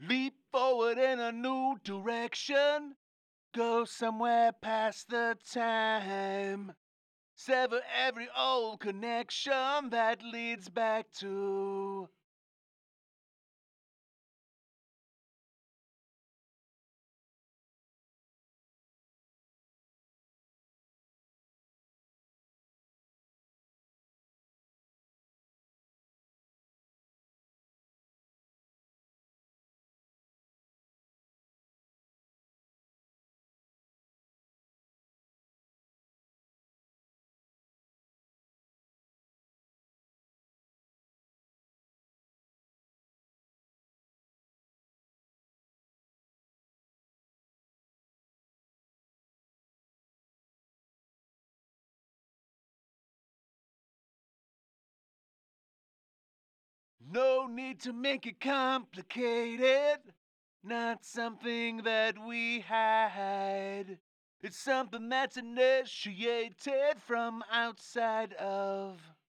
Leap forward in a new direction. Go somewhere past the time. Sever every old connection that leads back to. No need to make it complicated. Not something that we hide. It's something that's initiated from outside of.